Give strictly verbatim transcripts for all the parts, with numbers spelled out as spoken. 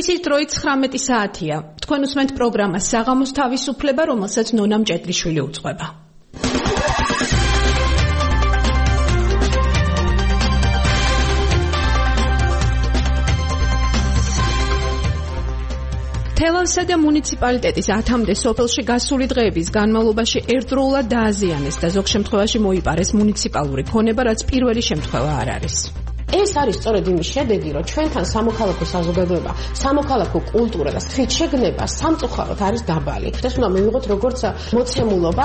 თბილისის დროით ცხრამეტი საათია. თქვენ უსმენთ პროგრამას საღამოს თავისუფლება, რომელსაც ნონა მჭედლიშვილი უძღვება. თელავსა და მუნიციპალიტეტის ათამდე სოფელში გასული დღეების განმავლობაში ერთდროულად დააზიანეს და ზოგ შემთხვევაში მოიპარეს მუნიციპალური ქონება, რაც პირველი შემთხვევა არ არის. ეს არის სწორედ იმის შედეგი, რომ ჩვენთან სამოქალაქო საზოგადოება, სამოქალაქო კულტურა და თვითშეგნება სამწუხაროდ არის დაბალი. ეს უნდა მივიღოთ როგორც მოცემულობა.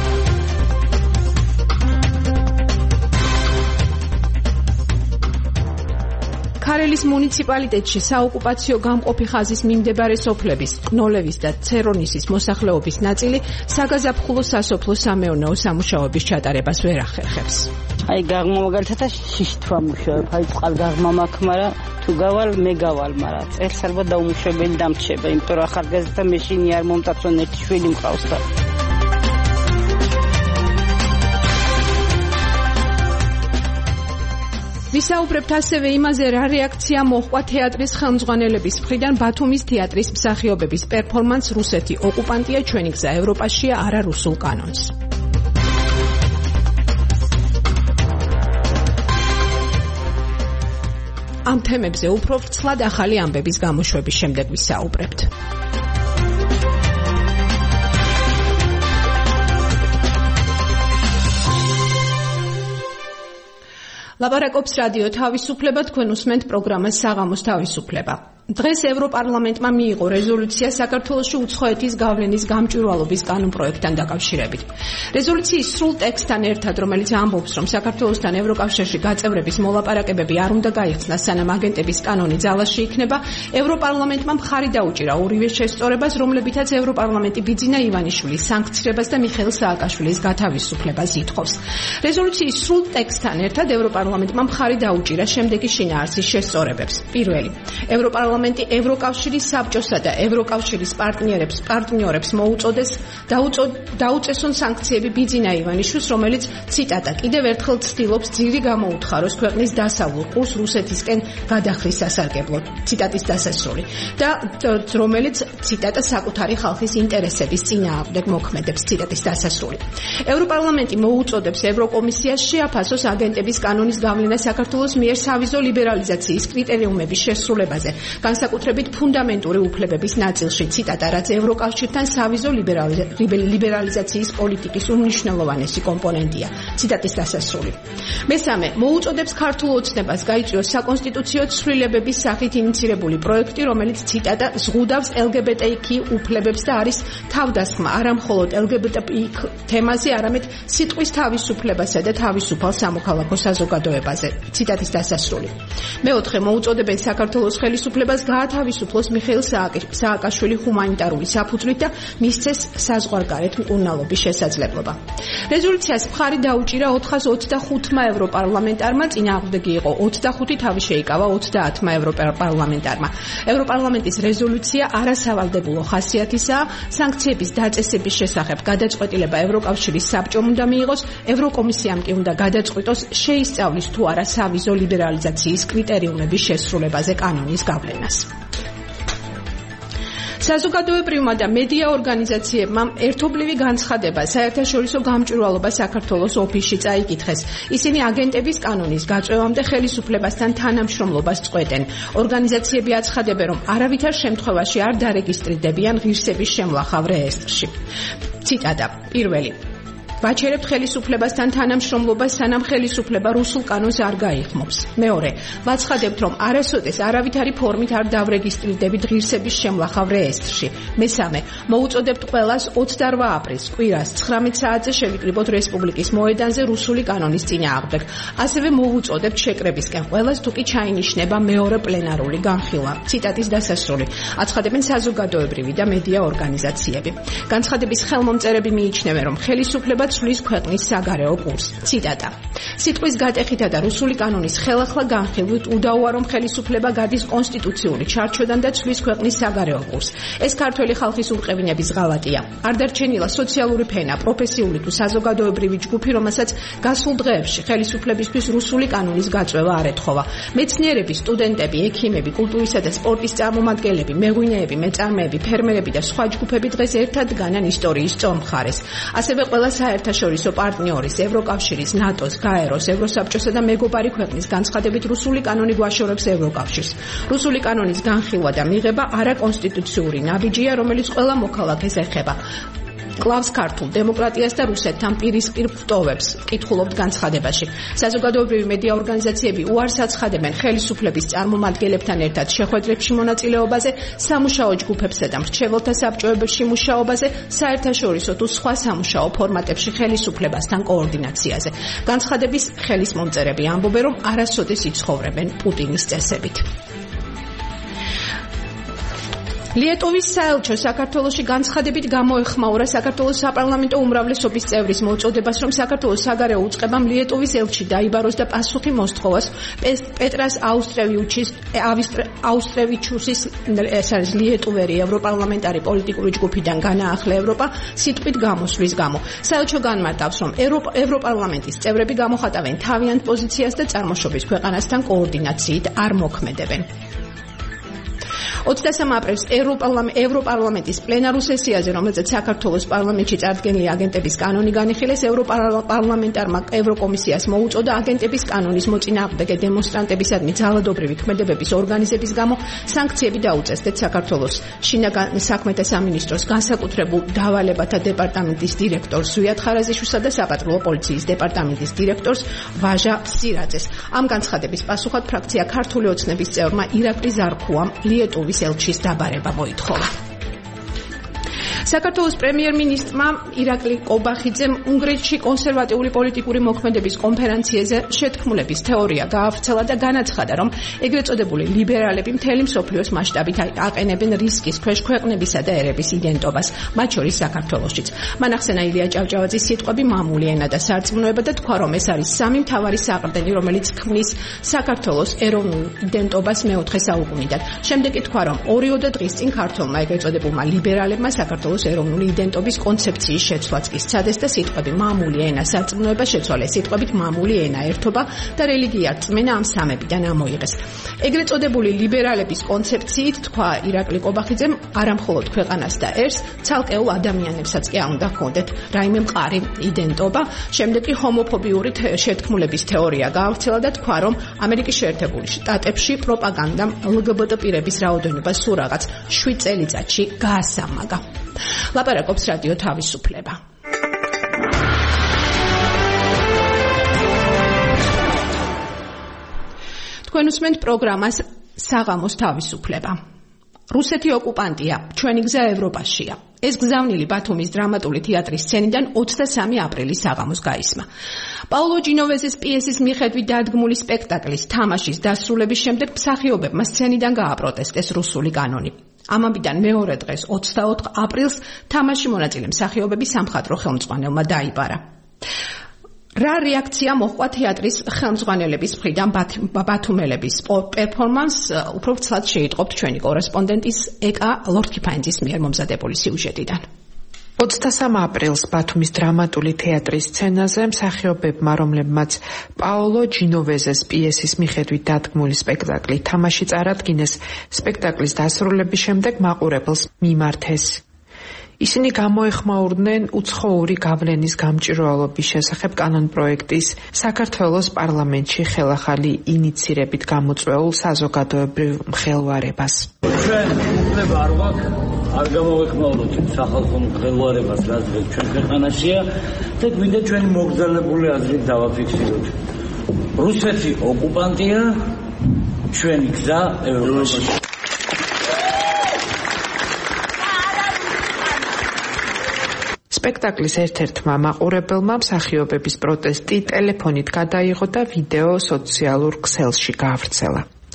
ქარელის მუნიციპალიტეტში საოკუპაციო გამყოფი ხაზის მიმდებარე სოფლების, ნოლევის და ცერონისის მოსახლეობის ნაწილი საგაზაფხულო სასოფლო-სამეურნეო სამუშაოების ჩატარებას ვერ ახერხებს. აი გამომაგალითად შიშთვა მუშაობ, აი წყალგაღმა მაქვს, მაგრამ თუ გავალ მე გავალ, მაგრამ წელს ალბათ დაუმუშავებელი დამრჩება, იმიტომ რომ ახალგაზრდა მეშინი არ მომტაცონ, ერთი შვილი მყავს და ვისაუბრებთ ასევე იმაზე, რა რეაქცია მოჰყვა თეატრის ხელმძღვანელების მხრიდან ბათუმის თეატრის მსახიობების პერფორმანს რუსეთი ოკუპანტია ჩვენი გზა ევროპაშია არა რუსულ კანონს. ამ თემებზე უფრო ვრცლად ახალი ამბების გამოშვების შემდეგ ვისაუბრებთ. ლაპარაკობს რადიო თავისუფლება, თქვენ უსმენთ პროგრამას საღამოს თავისუფლება. დღეს ევროპარლამენტმა მიიღო რეზოლუცია საქართველოში უცხოეთის გავლენის გამჭვირვალობის კანონპროექტთან დაკავშირებით. რეზოლუციის სრულ ტექსტთან ერთად, რომელიც ამბობს, რომ საქართველოსთან ევროკავშირში გაწევრების მოლაპარაკებები არ უნდა გაიხსნას, სანამ აგენტების კანონი ძალაში იქნება, ევროპარლამენტმა მხარი დაუჭირა ორივე შესწორებას, რომლებითაც ევროპარლამენტი ბიძინა ივანიშვილის სანქცირებას და მიხეილ სააკაშვილის გათავისუფლებას ითხოვს. რეზოლუციის სრულ ტექსტთან ერთად ევროპარლამენტმა მხარი დაუჭირა შემდეგი შინაარსის შესწორებებს. პირველი, ევროპარლამენტი ევროკავშირის საბჭოსა და ევროკავშირის პარტნიორებს პარტნიორებს მოუწოდეს დაუწესონ სანქციები ბიძინა ივანიშვილს, რომელიც ციტატა კიდევ ერთხელ ცდილობს ძირი გამოუთხაროს ქვეყნის დასავლურ ყურს რუსეთისკენ გადახრის სასარგებლოდ. ციტატის დასასრული და რომელიც ციტატა საკუთარი ხალხის ინტერესების წინააღმდეგ მოქმედებს. ციტატის დასასრული. ევროპარლამენტი მოუწოდებს ევროკომისიას შეაფასოს აგენტების კანონის გავლენა საქართველოს მიერ სავიზო ლიბერალიზაციის კრიტერიუმების შესრულებაზე. განსაკუთრებით ფუნდამენტური უფლებების ნაწილში, ციტატა, რაც ევროკავშირთან სავიზო ლიბერალიზაციის პოლიტიკის უმნიშვნელოვანესი კომპონენტია. ციტატის დასასრული. მესამე, მოუწოდებს ქართულ ოცნებას გაიწვიოს საკონსტიტუციო ცვლილებების სახით ინიცირებული პროექტი, რომელიც ციტატა ზღუდავს ელგებეტეიკი უფლებებს და არის თავდასხმა არა მხოლოდ ელგებეტეიკი თემაზე, არამედ სიტყვის თავისუფლებასა და თავისუფალ სამოქალაქო საზოგადოებაზე. ციტატის დასასრული. მეოთხე, მოუწოდებენ საქართველოს ხელისუფლებას გაათავისუფლოს მიხეილ სააკაშვილი ჰუმანიტარული საფუძვლით და მისცეს საზღვარგარეთ მკურნალობის შესაძლებლობა. რეზოლუციას მხარი დაუჭირა ოთხას ოცდახუთმა ევროპარლამენტარმა, წინააღმდეგი იყო ოცდახუთი, თავი შეიკავა ოცდაათმა ევროპარლამენტარმა. ევროპარლამენტის რეზოლუცია არასავალდებულო ხასიათისაა, სანქციების დაწესების შესახებ გადაწყვეტილება ევროკავშირის საბჭომ უნდა მიიღოს, ევროკომისიამ კი უნდა გადაწყვიტოს, შეისწავლის თუ არა სავიზო ლიბერალიზაციის კრიტერიუმების შესრულებაზე კანონის გავლენას. საზოგადოებრივმა და მედია ორგანიზაციებმა ერთობლივი განცხადება საერთაშორისო გამჭვირვალობა საქართველოს ოფისში წაიკითხეს. ისინი აგენტების კანონის გაწვევამდე ხელისუფლებასთან თანამშრომლობას წყვეტენ. ორგანიზაციები აცხადებენ, რომ არავითარ შემთხვევაში არ დარეგისტრირდებიან ღირსების შემლახავ რეესტრში. ციტატა. პირველი. ვაჩერებთ ხელისუფლებასთან თანამშრომლობას, სანამ ხელისუფლება რუსულ კანონს არ გაიხმობს. მეორე, ვაცხადებთ, რომ არასოდეს არავითარი ფორმით არ დავრეგისტრირდებით ღირსების შემლახავ რეესტრში. მესამე, მოუწოდებთ ყველას ოცდარვა აპრილს, კვირას ცხრამეტ საათზე შევიკრიბოთ რესპუბლიკის მოედანზე რუსული კანონის წინააღმდეგ. ასევე მოვუწოდებთ შეკრებისკენ ყველას, თუ კი ჩაინიშნება მეორე პლენარული განხილვა. ციტატის დასასრული. აცხადებენ საზოგადოებრივი და მედია ორგანიზაციები. განცხადების ხელმომწერები მიიჩნევენ, რომ ხელისუფლება ცვლის ქვეყნის საგარეო კურსს. ციტატა. სიტყვის გატეხითა და რუსული კანონის ხელახლა განხილვით უდაოა, რომ ხელისუფლება გადის კონსტიტუციური ჩარჩოდან და ცვლის ქვეყნის საგარეო კურსს. ეს ქართველი ხალხის ურყევინების ღალატია. არ დარჩენილა სოციალური ფენა, პროფესიული თუ საზოგადოებრივი ჯგუფი, რომელსაც გასულ დღეებში ხელისუფლებისთვის რუსული კანონის გაწვევა არ ეთხოვა. მეცნიერები, სტუდენტები, ექიმები, კულტურისა და სპორტის წარმომადგენლები, მეღვინეები, მეწარმეები, ფერმერები და სხვა ჯგუფები დღეს ერთად განან ისტორიის სწორ მხარეს. ასევე ყველა საერთაშორისო პარტნიორის, ევროკავშირის, ნატოს, გაეროს, ევროსაბჭოსა და მეგობარი ქვეყნის განცხადებით რუსული კანონი გვაშორებს ევროკავშირს. რუსული კანონის განხილვა და მიღება არაკონსტიტუციური ნაბიჯია, რომელიც ყველა მოქალაქეს ეხება. კლავს ქართულ დემოკრატიას და რუსეთთან პირისპირ ფტოვებს, კითხულობთ განცხადებაში. საზოგადოებრივი მედია ორგანიზაციები უარს აცხადებენ ხელისუფლების წარმომადგენლებთან ერთად შეხვედრებში მონაწილეობაზე, სამუშაო ჯგუფებსა და მრჩეველთა საბჭოებში მუშაობაზე, საერთაშორისო თუ სხვა სამუშაო ფორმატებში ხელისუფლებასთან კოორდინაციაზე. განცხადების ხელის მომწერები ამბობენ, რომ არასოდეს იცხოვრებენ პუტინის წესებით. ლიეტოვის საელჩო საქართველოში განცხადებით გამოეხმაურა საქართველოს საპარლამენტო უმრავლესობის წევრის მოწოდებას, რომ საქართველოს საგარეო უწყებამ ლიეტოვის ელჩი დაიბაროს და პასუხი მოსთხოვას პეტრას აუსტრევიჩის აუსტრევიჩუსის ეს არის ლიეტოვერი ევროპარლამენტარი პოლიტიკური ჯგუფიდან განაახლე ევროპა სიტყვით გამოსვლის გამო. საელჩო განმარტავს, რომ ევროპარლამენტის წევრები გამოხატავენ თავიანთ პოზიციას და წარმოშობის ქვეყანასთან კოორდინაციით არ მოქმედებენ. ოცდასამ აპრილს ევროპარლამენტის პლენარულ სესიაზე, რომელზეც საქართველოს პარლამენტში წარდგენილი აგენტების კანონი განიხილეს, ევროპარლამენტარმა ევროკომისიას მოუწოდა აგენტების კანონის მოწინააღმდეგე დემონსტრანტებისადმი ძალადობრივი ქმედებების ორგანიზების გამო სანქციები დაუწესდეთ საქართველოს შინაგან საქმეთა სამინისტროს განსაკუთრებულ დავალებათა დეპარტამენტის დირექტორს ზვიად ხარაზიშვილსა და საპატრულო პოლიციის დეპარტამენტის დირექტორს ვაჟა სირაძეს. ამ განცხადების პასუხად ფრაქცია ქართული ოცნების წევრმა ირაკლი ზარქუამ ლიეტოვის ელჩის დაბარება მოითხოვა. საქართველოს პრემიერ-მინისტრმა ირაკლი კობახიძემ უნგრეთში კონსერვატიული პოლიტიკური მოქმედების კონფერენციაზე შეთქმულების თეორია გაავრცელა და განაცხადა, რომ ეგრეთ წოდებული ლიბერალები მთელი მსოფლიოს მასშტაბით აყენებენ რისკის ქვეშ ქვეყნებისა და ერების იდენტობას, მათ შორის საქართველოშიც. მან ახსენა ილია ჭავჭავაძის სიტყვები მამული ენა და სარწმუნოება და თქვა, რომ ეს არის სამი მთავარი საყრდენი, რომელიც ქმნის საქართველოს ეროვნულ იდენტობას მეოთხე საუკუნიდან. შემდეგ კი თქვა, რომ ორიოდე დღის წინ ქართველმა ეგრეთ წოდებულმა ლიბერალებმა საქართველოს ეროვნული იდენტობის კონცეფციის შეცვლაც კი სცადეს და სიტყვები მამული ენა სარწმუნოება შეცვალეს სიტყვებით მამული ენა ერთობა და რელიგია რწმენა ამ სამებიდან ამოიღეს. ეგრეთ წოდებული ლიბერალების კონცეფციით თქვა ირაკლი კობახიძემ, არამხოლოდ ქვეყანას და ერს, ცალკეულ ადამიანებსაც კი არ უნდა ჰქონდეთ რაიმე მყარი იდენტობა. შემდეგ კი ჰომოფობიური შეთქმულების თეორია გაავრცელა და თქვა, რომ ამერიკის შეერთებული შტატებში პროპაგანდამ ლგბტ პირების რაოდენობა სულ რაღაც შვიდ წელიწადში გაასამაგა. ლაპარაკობს რადიო თავისუფლება. თქვენ უსმენთ პროგრამას საღამოს თავისუფლება. რუსეთი ოკუპანტია, ჩვენი გზა ევროპაშია. ეს გზავნილი ბათუმის დრამატული თეატრის სცენიდან ოცდასამი აპრილის საღამოს გაისმა. პაულო ჯინოვეზეს პიესის მიხედვით დადგმული სპექტაკლის თამაშის დასრულების შემდეგ მსახიობებმა სცენიდან გააპროტესტეს რუსული კანონი. ამამდან მეორე დღეს ოცდაოთხ აპრილს თამაში მონაწილე მსახიობები სამხატვრო ხელმძღვანელმა დაიბარა. რა რეაქცია მოჰყვა თეატრის ხელმძღვანელების მხრიდან ბათუმელების პერფორმანსს, უფრო ცალად შეიტყობთ ჩვენი კორესპონდენტის ეკა ლორთქიფაინძის მიერ მომზადებული სიუჟეტიდან. ოცდასამ აპრილს ბათუმის დრამატული თეატრის სცენაზე მსახიობებმა, რომლებმაც პაულო ჯინოვეზეს პიესის მიხედვით დადგმული სპექტაკლი თამაში წარადგინეს, სპექტაკლის დასრულების შემდეგ მაყურებელს მიმართეს. ისინი გამოეხმაურდნენ უცხოური გავლენის გამჭვირვალობის შესახებ კანონპროექტის საქართველოს პარლამენტში ხელახალი ინიცირებით გამოწვეულ საზოგადოებრივ მხელვარებას. ჩვენ უფლება არ გვაქვს არ გამოეხმაუროთ სახალხო მხელვარებას, რაც ჩვენ ქვეყანაშია და გვინდა ჩვენი მოგზაურებული აზრით დავაფიქსიროთ. რუსეთი ოკუპანტია, ჩვენი გზა ევროპაში. სპექტაკლის ერთ-ერთმა მაყურებელმა მსახიობების პროტესტი ტელეფონით გადაიღო და ვიდეო სოციალურ ქსელში გაავრცელა.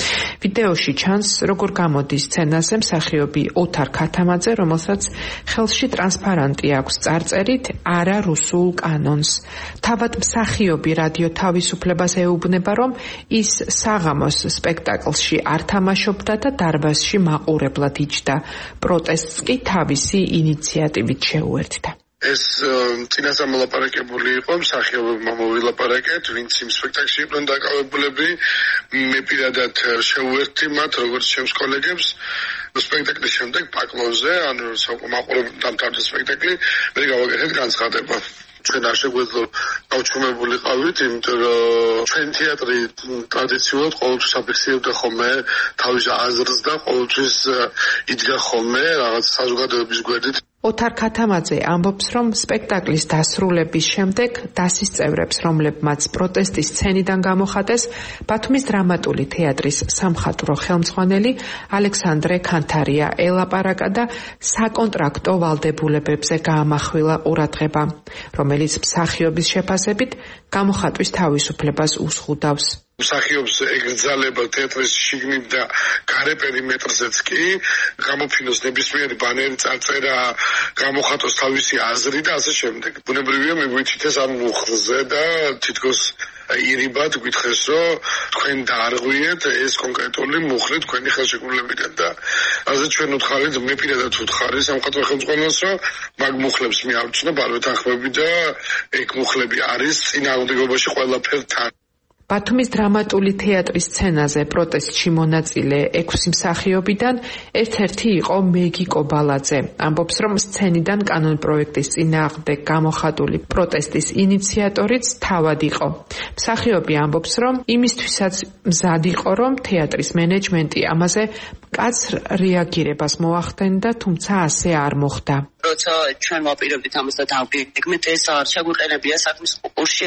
ვიდეოში ჩანს, როგორ გამოდის სცენაზე მსახიობი ოთარ ქათამაძე, რომელსაც ხელში ტრანსპარანტი აქვს წარწერით არა რუსულ კანონს. თავად მსახიობი რადიო თავისუფლებას ეუბნება, რომ ის საღამოს სპექტაკლში არ თამაშობდა და დარბაზში მაყურებლად იჯდა. პროტესტს კი თავისი ინიციატივით შეუერთდა. ეს წინასწარ მოლაპარაკებული იყო, მსახიობებმა მოვილაპარაკეთ, ვინც იმ სპექტაკლში იყვნენ დაკავებულები. მე პირადად შეუერთდი მათ, როგორც ჩემს კოლეგებს. სპექტაკლის შემდეგ პაკლოზე, ანუ საუკეთესო მაყურებლად დამთავრდა სპექტაკლი, მე გავაკეთეთ განცხადება. ჩვენ არ შეგვეძლო გავჩუმებულიყავით, იმიტომ რომ ჩვენ თეატრი ტრადიციულად ყოველთვის აფიქსირებდა ხოლმე თავის აზრს და ყოველთვის იდგა ხოლმე რაღაც საზოგადოების გვერდით. ოთარ ქათამაძე ამბობს, რომ სპექტაკლის დასრულების შემდეგ დასის წევრებს, რომლებმაც პროტესტის სცენიდან გამოხატეს, ბათუმის დრამატული თეატრის სამხატვრო ხელმძღვანელი ალექსანდრე ქანთარია ელაპარაკა და საკონტრაქტო ვალდებულებებზე გაამახვილა ყურადღება, რომელიც მსახიობის შეფასებით გამოხატვის თავისუფლებას uzღუდავს. მსახიობს ეკრძალება თეატრის შიგნით და გარე პერიმეტრზეც კი გამოფინოს ნებისმიერი ბანერი, წარწერა, გამოხატოს თავისი აზრი და ასე შემდეგ. ბუნებრივია მიგვიჩიტეს ამ მუხლზე და თითქოს ირიბად გითხეს, რომ თქვენ დაარღვიეთ ეს კონკრეტული მუხლი თქვენი ხელშეკრულებიდან და ასე ჩვენ უთხარით, მე პირადად უთხარი სამხატვრო ხელმძღვანელს, რომ მაგ მუხლებს მე ავწნობ, არ ვეთანხმები და ეგ მუხლები არის წინააღმდეგობაში ყველაფერთან. ბათუმის დრამატული თეატრის სცენაზე პროტესტში მონაწილე ექვსი მსახიობიდან ერთ-ერთი იყო მეგი კობალაძე. ამბობს, რომ სცენიდან კანონპროექტის წინააღმდეგ გამოხატული პროტესტის ინიციატორიც თავად იყო. მსახიობი ამბობს, რომ იმისთვისაც მზად იყო, რომ თეატრის მენეჯმენტი ამაზე მკაცრ რეაგირებას მოახდენდა, თუმცა ასე არ მოხდა. როცა ჩვენ ვაპირებდით ამას და დავგეგმეთ, ეს არ შეგვიყენებია საქმის კურსში,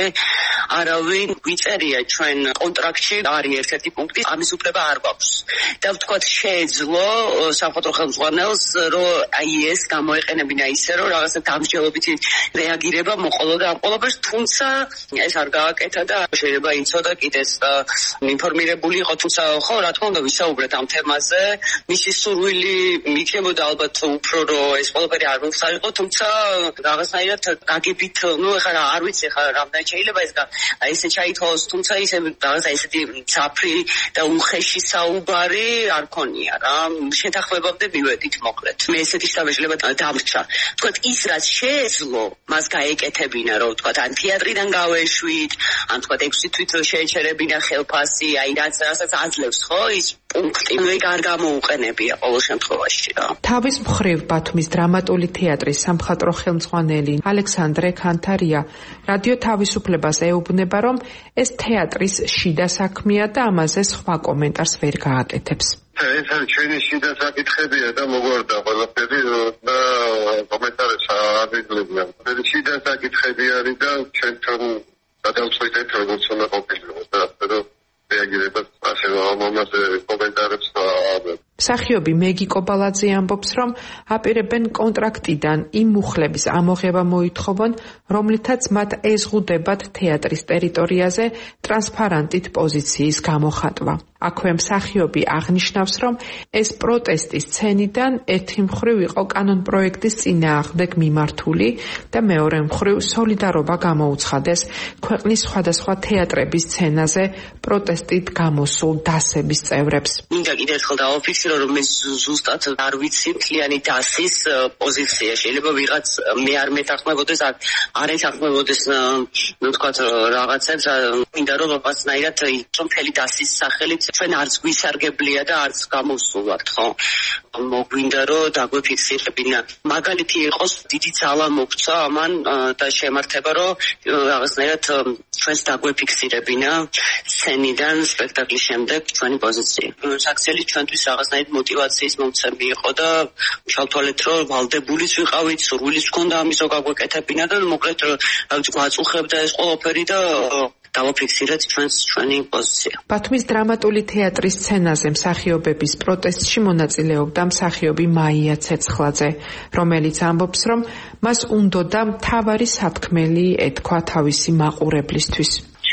არავინ გვიწერია ჩვენ კონტრაქტში არის ერთ-ერთი პუნქტი, ამის უფლება არ გვაქვს. და ვთქვათ, შეეძლო სამხატვრო ხელმძღვანელს, რომ აი ეს გამოეყენებინა ისე, რომ რაღაცა დამსჯელობითი რეაგირება მოყოლოდა ამ ყველაფერს, თუმცა ეს არ გააკეთა და შეიძლება იცოდა კიდეც ინფორმირებული იყო, თუმცა ხო, რა თქმა უნდა, ვისაუბრეთ ამ თემაზე, მისი სურვილი იქნებოდა ალბათ უფრო, რომ ეს ყველაფერი არ მოხსარიყო, თუმცა რაღაცნაირად გაგებით, ნუ ეხლა არ ვიცი, ეხლა რამდენი შეიძლება ეს ესე ჩაითვალოს, თუმცა ისე რაღაცა ესეთი ცაფრი და უხეში საუბარი არ ქონია რა. შეთანხმებამდე მივედით მოკლედ. მე ესეთი შტაბი შეიძლება დამრჩა. თქვათ ის რაც შეეძლო, მას გაეკეთებინა, რომ თქვათ ან თეატრიდან გავეშვით, ან თქვათ ექვსი თვით შეეჩერებინა ხელფასი, აი რაც რასაც აძლევს ხო ის პუნქტი, მე არ გამოუყენებია ყოველ შემთხვევაში რა. თავის მხრივ ბათუმის დრამატული თეატრის სამხატვრო ხელმძღვანელი ალექსანდრე ქანთარია რადიო თავისუფლებას ეუბნება, რომ ეს თეატრის შიდა საქმეა და ამაზე სხვა კომენტარს ვერ გააკეთებს. ეს არის ჩვენი შიდა საკითხებია და მოგვარდა ყველაფერი და კომენტარებს არ ვიგლებია. ეს შიდა საკითხები არის და ჩვენ თან გადავწყვეტეთ როგორც უნდა ყოფილიყოს და ასე რომ რეაგირებას ასე ამაზე კომენტარებს მსახიობი მეგი კობალაძე ამბობს, რომ აპირებენ კონტრაქტიდან იმ მუხლების ამოღება მოითხოვონ, რომლითაც მათ ეზღუდებათ თეატრის ტერიტორიაზე ტრანსპარანტით პოზიციის გამოხატვა. აქვე მსახიობი აღნიშნავს, რომ ეს პროტესტი სცენიდან ერთი მხრივ იყო კანონპროექტის წინააღმდეგ მიმართული და მეორე მხრივ სოლიდარობა გამოუცხადეს ქვეყნის სხვადასხვა თეატრების სცენაზე პროტესტით გამოსულ დასების წევრებს. მინდა კიდევ ერთხელ დავაფიქსირო, რომ მე ზუსტად არ ვიცი მთლიანი დასის პოზიცია. შეიძლება ვიღაც მე არ მეთანხმებოდეს, არ ეთანხმებოდეს, ნუ თქვათ რაღაცებს, მინდა რომ რაღაცნაირად რომ მთელი დასის სახელით ჩვენ არც გვისარგებლია და არც გამოვსულვართ, ხო? მოგვინდა რომ დაგვეფიქსირებინა. მაგალითი იყოს, დიდი ძალა მოგცა ამან და შემართება, რომ რაღაცნაირად ჩვენს დაგვეფიქსირებინა სცენიდან სპექტაკლის შემდეგ ჩვენი პოზიცია. საქციელი ჩვენთვის რაღაცნაირად მოტივაციის მომცემი იყო და შევთვალეთ, რომ ვალდებულიც ვიყავით, სურვილიც ჰქონდა ამის რო გაგვეკეთებინა და მოკლედ გვაწუხებდა ეს ყველაფერი და დავაფიქსირეთ ჩვენს ჩვენი პოზიცია. ბათუმის დრამატული თეატრის სცენაზე მსახიობების პროტესტში მონაწილეობდა მსახიობი მაია ცეცხლაძე, რომელიც ამბობს, რომ მას უნდოდა მთავარი სათქმელი ეთქვა თავისი მაყურებლისთვის.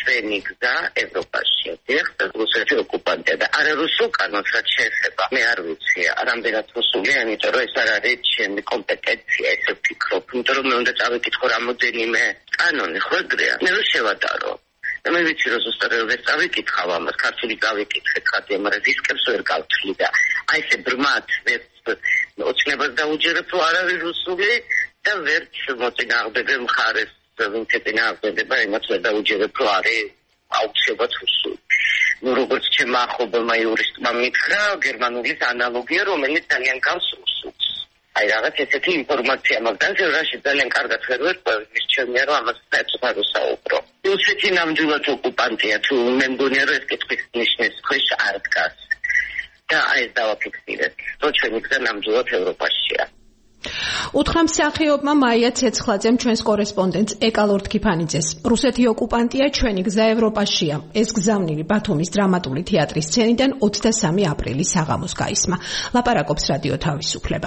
ჩვენი გზა ევროპაშია. ეხლა რუსეთი ოკუპანტია და არა რუსულ კანონს რაც შეეხება. მე არ ვიცი, რამდენად რუსულია, იმიტომ რომ ეს არ არის ჩემი კომპეტენცია, ესე ვფიქრობ. იმიტომ რომ მე უნდა წავიკითხო რამოდენიმე კანონი, ხო ეგრეა? მე რო შევატარო. და მე ვიცი რომ ზუსტად ვერ წავიკითხავ ამას, ქართული გავიკითხეთ ხათი, მაგრამ რისკებს ვერ გავთვლი და აი ესე ბრმად ვერც ოცნებას დაუჯერებ რომ არ არის რუსული და ვერც მოწინააღმდეგე მხარეს ვინც ეწინააღმდეგება იმას ვერ დაუჯერებ რომ არის აუცილებლად რუსული. ნუ როგორც ჩემმა ახლობელმა იურისტმა მითხრა, გერმანულის ანალოგია, რომელიც ძალიან გავს რუსულს. აი რაღაც ესეთი ინფორმაცია მაგდან რაში ძალიან კარგად ვერ ვერკვევ, მისჩემია რომ ამას საერთოდ არ ვსაუბრო. რუსეთი ნამდვილად ოკუპანტია, თუ მე მგონია რომ ეს კითხვის ნიშნის ქვეშ არ დგას. და აი ეს დავაფიქსირეთ, რომ ჩვენი გზა ნამდვილად ევროპაშია. უთხრა მსახიობმა მაია ცეცხლაძემ ჩვენს კორესპონდენტს ეკალორდ ქიფანიძეს. რუსეთი ოკუპანტია, ჩვენი გზა ევროპაშია. ეს გზავნილი ბათუმის დრამატული თეატრის სცენიდან ოცდასამი აპრილის საღამოს გაისმა. ლაპარაკობს რადიო თავისუფლება.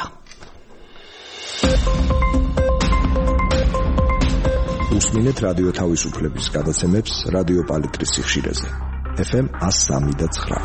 უსმინეთ რადიო თავისუფლების გადაცემებს რადიო პალიტრის სიხშირეზე. ეფ ემ one oh three point nine.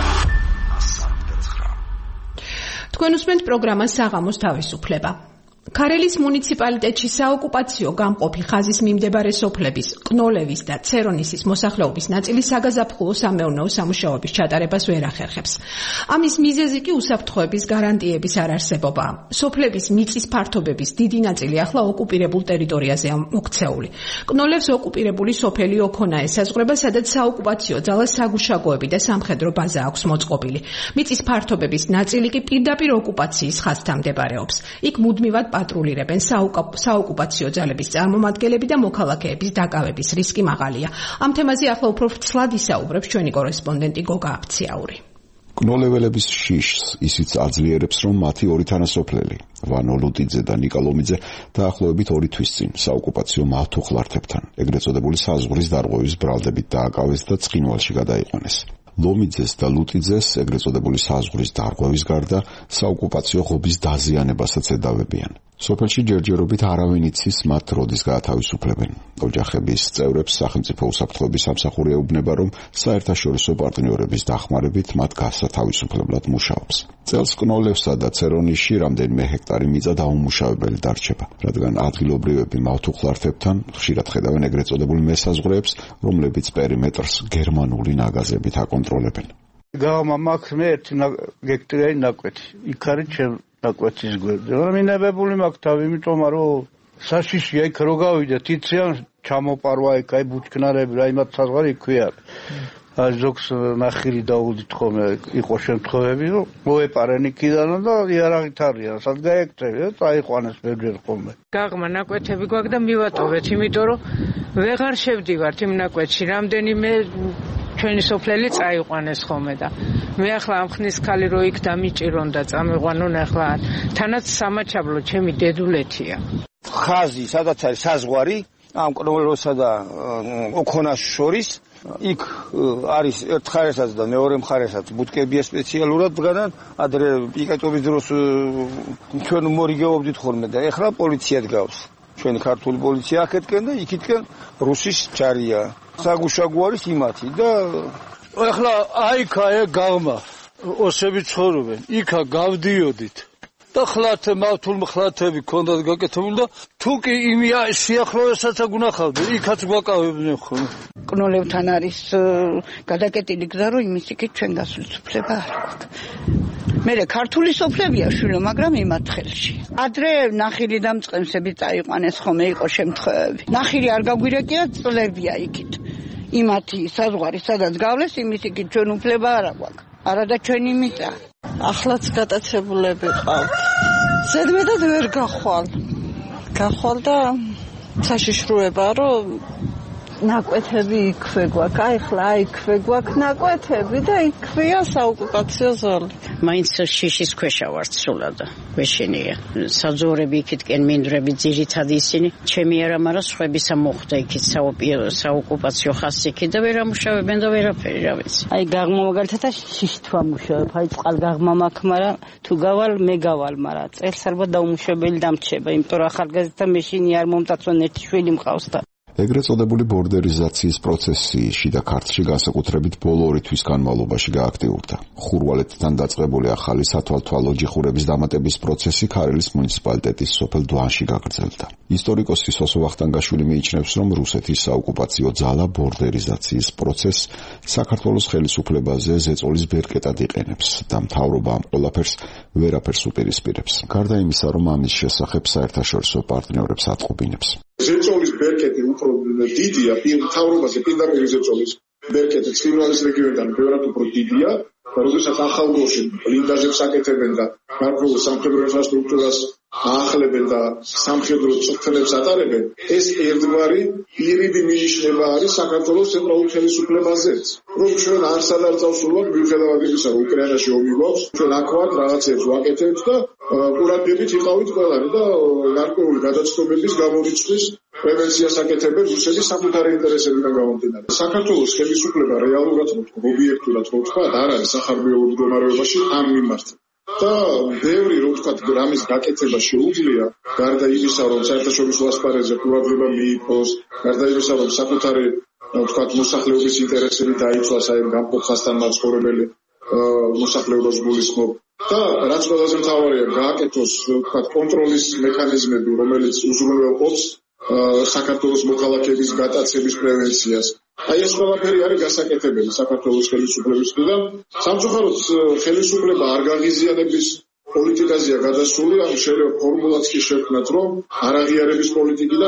თქვენ უსმენთ პროგრამას საღამოს თავისუფლება. ქარელის მუნიციპალიტეტში საოკუპაციო გამყოფი ხაზის მიმდებარე სოფლების, კნოლევის და ცერონისის მოსახლეობის ნაწილი საგაზაფხულო სამეურნეო სამუშაოების ჩატარებას ვერ ახერხებს. ამის მიზეზი კი უსაფრთხოების გარანტიების არარსებობაა. სოფლების მიწის ფართობების დიდი ნაწილი ახლა ოკუპირებულ ტერიტორიაზეა მოქცეული. კნოლევს ოკუპირებული სოფელი ოქონა ესაზღვრება, სადაც საოკუპაციო ძალას საგუშაგოები და სამხედრო ბაზა აქვს მოწყობილი. მიწის ფართობების ნაწილი კი პირდაპირ ოკუპაციის ხაზთან მდებარეობს. იქ მუდმივად პატრულირებენ საოკუპაციო ძალების წარმომადგენლები და მოქალაქეების დაკავების რისკი მაღალია. ამ თემაზე ახლა უფრო ფცლად ისაუბრებს ჩვენი კორესპონდენტი გოგა აფციაური. კნოლეველების შიშს ისიც აძლიერებს, რომ მათი ორი თანასოფლელი, ვანო ლუტიძე და ნიკა ლომიძე, დაახლოებით ორი თვის წინ საოკუპაციო მავთუხლართებთან, ეგრეთ წოდებული საზღვრის დარღვევის ბრალდებით დააკავეს და ცხინვალში გადაიყვანეს. ლომიძეს და ლუტიძეს ეგრეთ წოდებული საზღვრის დარღვევის გარდა საოკუპაციო ღობის დაზიანებასაც ედავებიან. სოფელში ჯერჯერობით არავინ იცის მათ როდის გაათავისუფლებენ. ოჯახების წევრებს სახელმწიფო უსაფრთხოების სამსახური ეუბნება, რომ საერთაშორისო პარტნიორების დახმარებით მათ გასათავისუფლებლად მუშაობს. წელს კნოლევსა და ცერონიშში რამდენიმე ჰექტარი მიწა დაუმუშავებელი დარჩება, რადგან ადგილობრივები მავთუხლართებთან ხშირად ხედავენ ეგრეთ წოდებულ მესაზღვრეებს, რომლებიც პერიმეტრს გერმანული ნაგაზებით აკონტროლებენ. გამა მაქვს მე ერთი ჰექტარი ნაკვეთი. იქ არის ჩემ ნაკვეთის გვერდზე. მაგრამ ინებებული მაქვს თავი, იმიტომ რომ საშიშია იქ რო გავიდეთ, იციან ჩამოპარვა იქ აი ბუჩქნარები, რა იმათ საზღვარი იქვია. აი ზოგს ნახირი დაუდით ხოლმე იყო შემთხვევები, რომ მოეპარენ იქიდან და იარაღით არიან, სად გაეკეთები და წაიყვანეს ბევრჯერ ხოლმე. გაღმა ნაკვეთები გვაქვს და მივატოვეთ, იმიტომ რომ ვეღარ შევდივართ იმ ნაკვეთში, რამდენიმე ჩვენი სოფლელი წაიყვანეს ხოლმე და მე ახლა ამ ხნის ხალი რო იქ დამიჭირონ და წამეყვანონ ახლა თანაც სამაჩაბლო ჩემი დედულეთია. ხაზი, სადაც არის საზღვარი, ამ კნოლევსა და ოქონას შორის, იქ არის ერთ მხარესაც და მეორე მხარესაც ბუტკებია სპეციალურად დგანან, ადრე პიკეტობის დროს ჩვენ მორიგეობდით ხოლმე და ეხლა პოლიცია დგავს. ჩვენი ქართული პოლიცია აქეთკენ და იქითკენ რუსის ჯარია. საგუშაგო არის იმათი და ახლა აიქა ე გავმა ოსები ცხოვრობენ, იქა გავდიოდით და ხლათ მავთულ ხლათები ქონდათ გაკეთებული და თუ კი იმია სიახლოვესაც აგუნახავდი, იქაც გვაკავებდნენ ხოლმე. კნოლევთან არის გადაკეტილი გზა, რომ იმის იქით ჩვენ გასულწუფლება არ გვაქვს. მერე ქართული სოფლებია შვილო, მაგრამ იმათ ხელში. ადრე ნახირი და მწყემსები წაიყვანეს ხოლმე, იყო შემთხვევები. ნახირი არ გაგვირეკია, წლებია იქით. იმათი საზღვარი სადაც გავლეს, იმის იქით ჩვენ უფლება არ გვაქვს. არა და ჩვენი მიწა. ახლაც გატაცებულები ყავთ. ზედმეტად ვერ გახვალ. გახვალ და საშიშროება, რომ ნაკვეთები იქვე გვაქვს, აი ხლა იქვე გვაქვს ნაკვეთები და იქვეა საოკუპაციო ზოლი. მაინც შიშის ქვეშა ვართ სულად. ვეშინია. საძოვრები იქითკენ მინდვრები ძირითადი ისინი. ჩემი არა, მაგრამ სხვებისა მოხდა იქით საოკუპაციო ხაზი იქით და ვერ ამუშავებენ და ვერაფერი რა ვიცი. აი გაღმა მაგალითად შიშით ვამუშავებ, აი წყალგაღმა მაქვს, მაგრამ თუ გავალ მე გავალ, მაგრამ წელს ალბათ დაუმუშავებელი დამრჩება, იმიტომ რომ ახალგაზრდა მეშინი არ მომტაცონ ერთი შვილი მყავს და ეგრეთ წოდებული ბორდერიზაციის პროცესი შიდა ქართლში განსაკუთრებით ბოლო ორი თვის განმავლობაში გააქტიურდა. ხურვალეთთან დაწყებული ახალი სათვალთვალო ჯიხურების დამატების პროცესი ქარელის მუნიციპალიტეტის სოფელ დვანში გაგრძელდა. ისტორიკოსი სოსო ვახტანგაშვილი მიიჩნევს, რომ რუსეთის საოკუპაციო ძალა ბორდერიზაციის პროცესს საქართველოს ხელისუფლებაზე ზეწოლის ბერკეტად იყენებს და მთავრობა ამ ყველაფერს ვერაფერს უპირისპირებს. გარდა იმისა, რომ ამის შესახებ საერთაშორისო პარტნიორებს ატყობინებს. ზეწოლის ბერკეტი უფრო დიდია, მთავრობაზე პირდაპირ ზეწოლის ბერკეტი ცხინვალის რეგიონიდან ბევრად უფრო დიდია. როდესაც ახალგორში ბლინდაჟებს აკეთებენ და გარკვეულ სამხედრო ინფრასტრუქტურას აახლებენ და სამხედრო წვრთნებს ატარებენ, ეს ერთგვარი პირიდი მინიშნება არის საქართველოს ცენტრალურ ხელისუფლებაზეც. რომ ჩვენ არსად არ წავსულვართ, მიუხედავად იმისა, რომ უკრაინაში ომი გვაქვს, ჩვენ აქ ვართ, რაღაცებს ვაკეთებთ და ყურადღებით იყავით ყველანი და გარკვეული გადაწყვეტების გამორიცხვის პრევენციას აკეთებენ რუსეთის საკუთარი ინტერესებიდან გამომდინარე. საქართველოს ხელისუფლება რეალურად ობიექტურად რო ვთქვა, არ არის სახარბიელო მდგომარეობაში ამ მიმართად. და ბევრი რო ვთქვათ, რამის გაკეთება შეუძლია, გარდა იმისა, რომ საერთაშორისო ასპარეზზე ყურადღება მიიპყროს, გარდა იმისა, რომ საკუთარი ვთქვათ მოსახლეობის ინტერესები დაიცვას, აი გამყოფასთან მაცხოვრებელი მოსახლეობას გულისხმობ. და რაც ყველაზე მთავარია, გააკეთოს ვთქვათ კონტროლის მექანიზმები, რომელიც უზრუნველყოფს საქართველოს მოქალაქეების გატაცების პრევენციას. აი ეს ყველაფერი არის გასაკეთებელი საქართველოს ხელისუფლებისგან. სამწუხაროდ ხელისუფლება არ გაღიზიანების პოლიტიკაზეა გადასული, ამ შეიძლება ფორმულაც კი შევქმნათ, რომ არაღიარების პოლიტიკიდან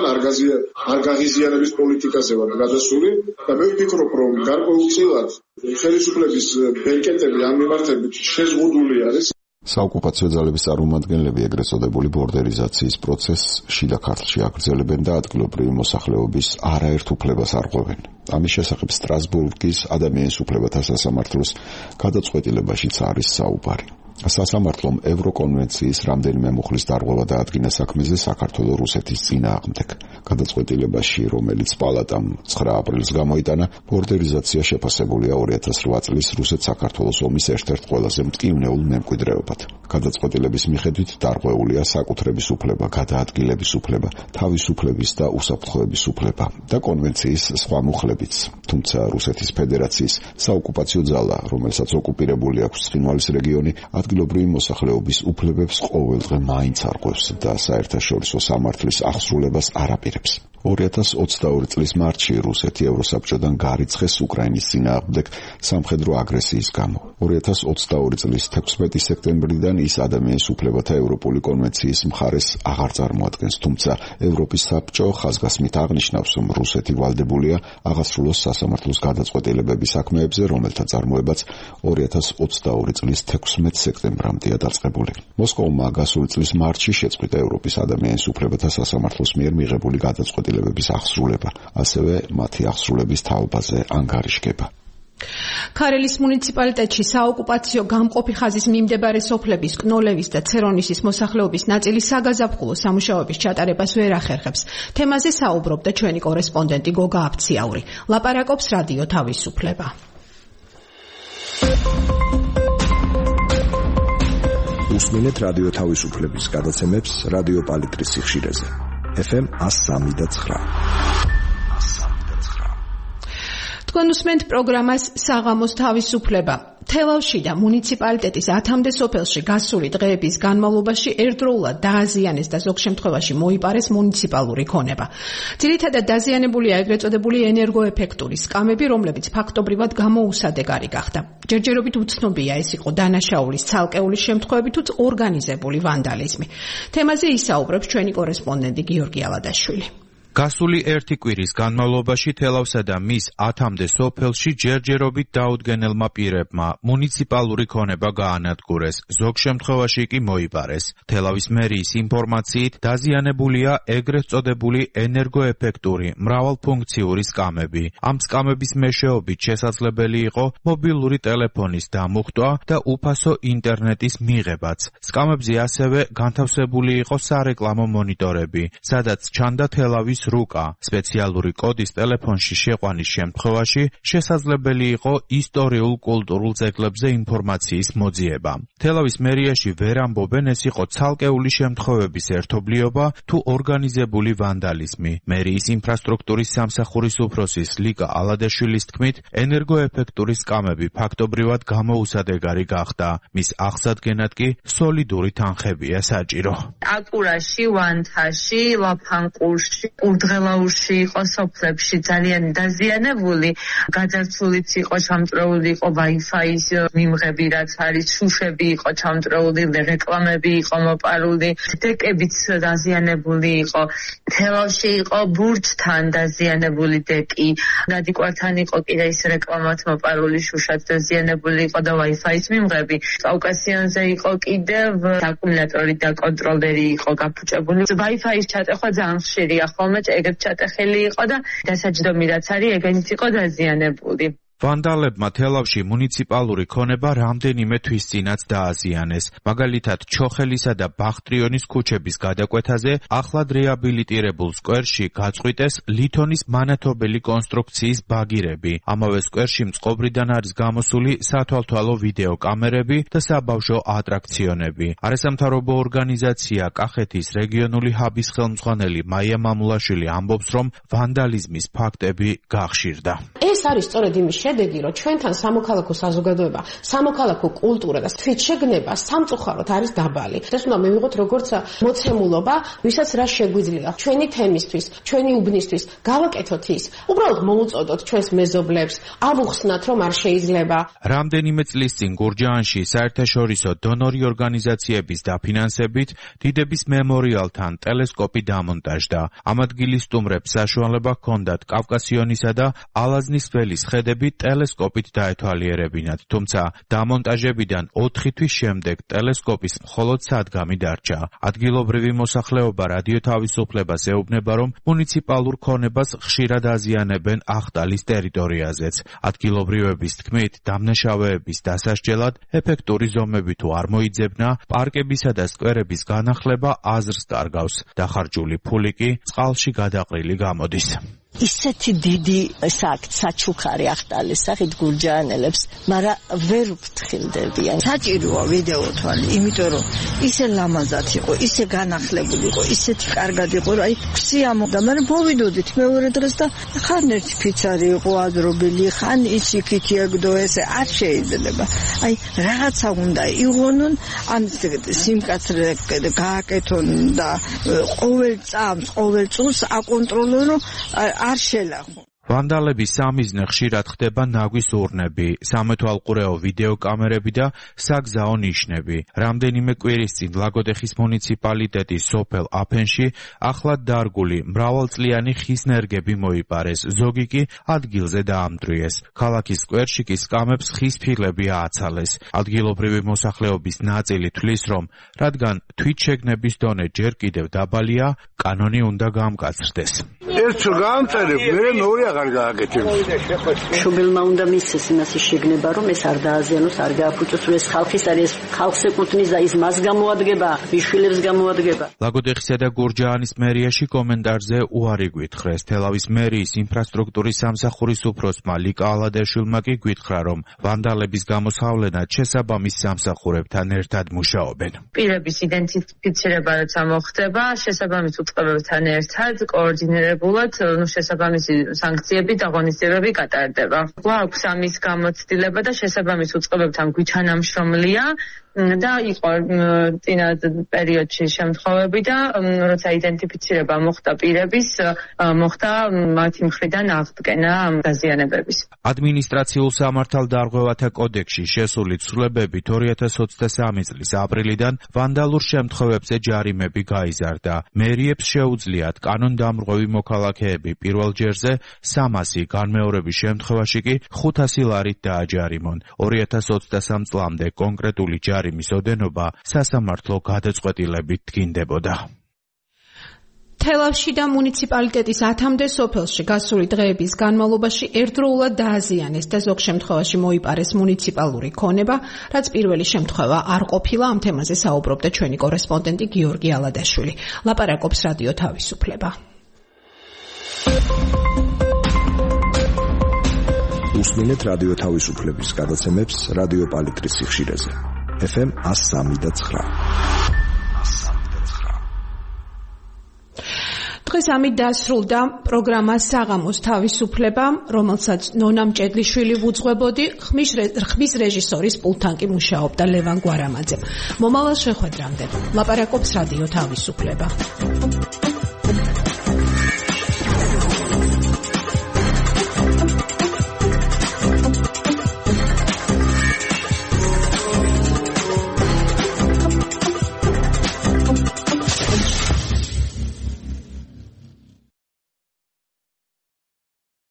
არ გაღიზიანების პოლიტიკაზე ვარ გადასული და მე ვფიქრობ, რომ გარკვეულწილად ხელისუფლების ბერკეტები ამ მიმართებით შეზღუდული არის. საოკუპაციო ძალების წარმომადგენლები ეგრეთ წოდებული ბორდერიზაციის პროცესს შიდა ქართლში აგრძელებენ და ადგილობრივი მოსახლეობის არაერთ უფლებას არღვევენ. ამის შესახებ სტრასბურგის ადამიანის უფლებათა სასამართლოს გადაწყვეტილებაშიც არის საუბარი. სასამართლომ ევროკონვენციის რამდენიმე მუხლის დარღვევა დაადგინა საქმეზე საქართველოს რუსეთის წინააღმდეგ. გადაწყვეტილებაში, რომელიც პალატამ ცხრა აპრილს გამოიტანა, ბორდერიზაცია შეფასებულია ორი ათას რვა წლის რუსეთ-საქართველოს ომის ერთ-ერთ ყველაზე მტკივნეულ მემკვიდრეობად. გადაწყვეტილების მიხედვით დარღვეულია საკუთრების უფლება, გადაადგილების უფლება, თავისუფლების და უსაფრთხოების უფლება და კონვენციის სხვა მუხლებიც. თუმცა რუსეთის ფედერაციის საოკუპაციო ძალა, რომელსაც ოკუპირებული აქვს ცხინვალის რეგიონი, ადგილობრივი მოსახლეობის უფლებებს ყოველდღე მაინც არღვევს და საერთაშორისო სამართლის აღსრულებას არ აპირებს. ორი ათას ოცდაორი წლის მარტში რუსეთი ევროსაბჭოდან გარიცხეს უკრაინის წინააღმდეგ სამხედრო აგრესიის გამო. ორი ათას ოცდაორი წლის თექვსმეტი სექტემბრიდან ის ადამიანის უფლებათა ევროპული კონვენციის მხარეს აღარ წარმოადგენს, თუმცა ევროპის საბჭო ხაზგასმით აღნიშნავს, რომ რუსეთი ვალდებულია აღასრულოს სასამართლოს გადაწყვეტილებების საქმეებზე, რომელთა წარმოებაც ორი ათას ოცდაორი წლის თექვსმეტ სექტემბრამდეა დაწყებული. მოსკოვმა გასული წლის მარტში შეწყვიტა ევროპის ადამიანის უფლებათა სასამართლოს მიერ მიღებული გადაწყვეტილება აღსრულება, ასევე მათი აღსრულების თაობაზე ანგარიშგება. ქარელის მუნიციპალიტეტში საოკუპაციო გამყოფი ხაზის მიმდებარე სოფლების კნოლევის და ცერონისის მოსახლეობის ნაწილი საგაზაფხულო სამუშაოების ჩატარებას ვერ ახერხებს. თემაზე საუბრობდა ჩვენი კორესპონდენტი გოგა აფციაური. ლაპარაკობს რადიო თავისუფლება. უსმინეთ რადიო თავისუფლების გადაცემებს რადიო პალიტრის სიხშირეზე. ეფ ემ ას სამი და ცხრა. თქვენ უსმენთ პროგრამას საღამოს თავისუფლება. თელავში და მუნიციპალიტეტის ათამდე სოფელში გასული დღეების განმავლობაში ერთდროულად დააზიანეს და ზოგ შემთხვევაში მოიპარეს მუნიციპალური ქონება. ძირითადად დაზიანებულია ეგრეთ წოდებული ენერგოეფექტური სკამები, რომლებიც ფაქტობრივად გამოუსადეგარი გახდა. ჯერჯერობით უცნობია ეს იყო დანაშაულის ცალკეული შემთხვევები თუ ორგანიზებული ვანდალიზმი. თემაზე ისაუბრებს ჩვენი კორესპონდენტი გიორგი ალადაშვილი. გასული ერთი კვირის განმავლობაში თელავსა და მის ათამდე სოფელში ჯერჯერობით დაუდგენელმა პირებმა მუნიციპალური ქონება გაანადგურეს, ზოგ შემთხვევაში კი მოიპარეს. თელავის მერიის ინფორმაციით დაზიანებულია ეგრეთ წოდებული ენერგოეფექტური მრავალფუნქციური სკამები. ამ სკამების მეშვეობით შესაძლებელი იყო მობილური ტელეფონის დამუხტვა და უფასო ინტერნეტის მიღებაც. სკამებზე ასევე განთავსებული იყო სარეკლამო მონიტორები, სადაც ჩანდა თელავის რუკა სპეციალური კოდის ტელეფონში შეყვანის შემთხვევაში შესაძლებელი იყო ისტორიულ კულტურულ ძეგლებზე ინფორმაციის მოძიება. თელავის მერიაში ვერ ამბობენ, ეს იყო ცალკეული შემთხვევების ერთობლიობა თუ ორგანიზებული ვანდალიზმი. მერიის ინფრასტრუქტურის სამსახურის უფროსის ლიკა ალადაშვილის თქმით, ენერგოეფექტური სკამები ფაქტობრივად გამოუსადეგარი გახდა. მის აღსადგენად კი სოლიდური თანხებია საჭირო. აკურაში, ვანთაში, ლაფანყურში, ურდღელაურში იყო სოფლებში ძალიან დაზიანებული, გაძარცულიც იყო, ჩამწრეული იყო Wi-Fi-ის მიმღები, რაც არის, შუშები იყო ჩამწრეული, რეკლამები იყო მოპარული, დეკებიც დაზიანებული იყო, თელავში იყო ბურჯთან დაზიანებული დეკი, გადიკვართან იყო კიდე ის რეკლამات მოპარული, შუშაც დაზიანებული იყო და Wi-Fi-ის მიმღები. კავკასიონზე იყო კიდევ აკუმულატორი და კონტროლერი იყო გაფუჭებული. Wi-Fi-ის ჩატეხვა ძალიან ხშირია, ხოლმე ეგრეთ ჩატეხილი იყო და დასაჯდომი რაც არის, ეგენიც იყო დაზიანებული. ვანდალებმა თელავში მუნიციპალური ქონება რამდენიმე თვის წინაც დააზიანეს. მაგალითად, ჩოხელისა და ბახტრიონის ქუჩების გადაკვეთაზე ახლად რეაბილიტირებულ სკვერში გაწყვიტეს ლითონის მანათობელი კონსტრუქციის ბაგირები. ამავე სკვერში მწყობრიდან არის გამოსული სათვალთვალო ვიდეო კამერები და საბავშვო ატრაქციონები. არასამთავრობო ორგანიზაცია კახეთის რეგიონული ჰაბის ხელმძღვანელი მაია მამულაშვილი ამბობს, რომ ვანდალიზმის ფაქტები გახშირდა. ეს არის სწორედ იმის შედეგი, რომ ჩვენთან სამოქალაქო საზოგადოება, სამოქალაქო კულტურა და თვითშეგნება სამწუხაროდ არის დაბალი. ეს უნდა მივიღოთ როგორც მოცემულობა, ვისაც რა შეგვიძლია ჩვენი თემისთვის, ჩვენი უბნისთვის, გავაკეთოთ ის. უბრალოდ მოუწოდოთ ჩვენს მეზობლებს, ავუხსნათ, რომ არ შეიძლება. რამდენიმე წლის წინ გურჯაანში საერთაშორისო დონორი ორგანიზაციების დაფინანსებით დიდების მემორიალთან ტელესკოპი დამონტაჟდა. ამ ადგილის სტუმრებს საშუალება ჰქონდათ კავკასიონისა და ალაზნის ველის ხედები ტელესკოპით დაეთვალიერებინათ, თუმცა დამონტაჟებიდან ოთხი თვის შემდეგ ტელესკოპის მხოლოდ სადგამი დარჩა. ადგილობრივი მოსახლეობა რადიო თავისუფლებას ეუბნება, რომ მუნიციპალურ ქონებას ხშირად აზიანებენ ახტალის ტერიტორიაზეც. ადგილობრივების თქმით, დამნაშავეების დასასჯელად ეფექტური ზომები თუ არ მოიძებნა, პარკებისა და სკვერების განახლება აზრს კარგავს. დახარჯული ფული კი წყალში გადაყრილი გამოდის. ისეთი დიდი საკ საჩუქარი ახტალის სახით გურჯაანელებს, მაგრამ ვერ უფრთხილდებიან. საჭიროა ვიდეო თვალი, იმიტომ რომ ისე ლამაზად იყო, ისე განახლებული იყო, ისეთი კარგად იყო, რომ აი ქსიამოდა, მაგრამ მოვიდოდით მეორე დღეს და ხან ერთი ფიცარი იყო აზრობილი, ხან ის იქით ეგდო ესე არ შეიძლება. აი რაღაცა უნდა იღონონ, ამ სიმკაცრე გააკეთონ და ყოველ წამს, ყოველ წუთს აკონტროლონ, არ შელახო. ვანდალების სამიზნე ხშირად ხდება ნაგვის ურნები, სამეთვალყურეო ვიდეო კამერები და საგზაო ნიშნები. რამდენიმე კვირის წინ ლაგოდეხის მუნიციპალიტეტის სოფელ აფენში ახლად დარგული მრავალწლიანი ხის ნერგები მოიპარეს, ზოგი კი ადგილზე დაამტვრიეს. ქალაქის სკვერში კი სკამებს ხის ფილები ააცალეს. ადგილობრივი მოსახლეობის ნაწილი თვლის, რომ რადგან თვითშეგნების დონე ჯერ კიდევ დაბალია, კანონი უნდა გამკაცრდეს. ერთ გამწერებ, მე მეორე აღარ გააკეთებ. შუბილმა უნდა მისცეს იმასი შეგნება, რომ ეს არ დააზიანოს, არ გააფუჭოს, რომ ეს ხალხის არის, ხალხს ეკუთვნის და ის მას გამოადგება, მიშვილებს გამოადგება. ლაგოდეხისა და გურჯაანის მერიაში კომენტარზე უარი გვითხრეს. თელავის მერიის ინფრასტრუქტურის სამსახურის უფროსმა ლიკა ალადაშვილმა კი გვითხრა, რომ ვანდალების გამოსავლენად შესაბამის სამსახურებთან ერთად მუშაობენ. პირების იდენტიფიცირება რაც მოხდება, შესაბამის უწყებებთან ერთად კოორდინირებულად, ნუ შესაბამისი სანქციები და ღონისძიებები გატარდება. გვაქვს ამის გამოცდილება და შესაბამის უწყებებთან გვითანამშრომლია და იყო წინა პერიოდში შემთხვევები და როცა იდენტიფიცირება მოხდა პირების, მოხდა მათი მხრიდან აღდგენა დაზიანებების. ადმინისტრაციულ სამართალდარღვევათა კოდექსში შესული ცვლილებებით ორი ათას ოცდასამი წლის აპრილიდან ვანდალურ შემთხვევებზე ჯარიმები გაიზარდა. მერიებს შეუძლიათ კანონდამრღვევი მოქალაქეები პირველ ჯერზე სამასი, განმეორების შემთხვევაში კი ხუთასი ლარით დააჯარიმონ. ორი ათას ოცდასამ წლამდე კონკრეტული ჯარი მის ოდენობა სასამართლო გადაწყვეტილებით დგინდებოდა. თელავში და მუნიციპალიტეტის ათამდე სოფელში გასული დღეების განმავლობაში ერთდროულად დააზიანეს და ზოგ შემთხვევაში მოიპარეს მუნიციპალური ქონება, რაც პირველი შემთხვევა არ ყოფილა. ამ თემაზე საუბრობდა ჩვენი კორესპონდენტი გიორგი ალადაშვილი. ლაპარაკობს რადიო თავისუფლება. უსმინეთ რადიო თავისუფლების გადაცემებს რადიო პალიტრის სიხშირეზე. ეფ ემ one oh three და nine. დღეს ამით დასრულდა პროგრამა საღამოს თავისუფლება, რომელსაც ნონა მჭედლიშვილი ვუძღვებოდი, ხმის რეჟისორის პულტთან კი მუშაობდა ლევან გვარამაძე. მომავალ შეხვედრამდე ლაპარაკობს რადიო თავისუფლება.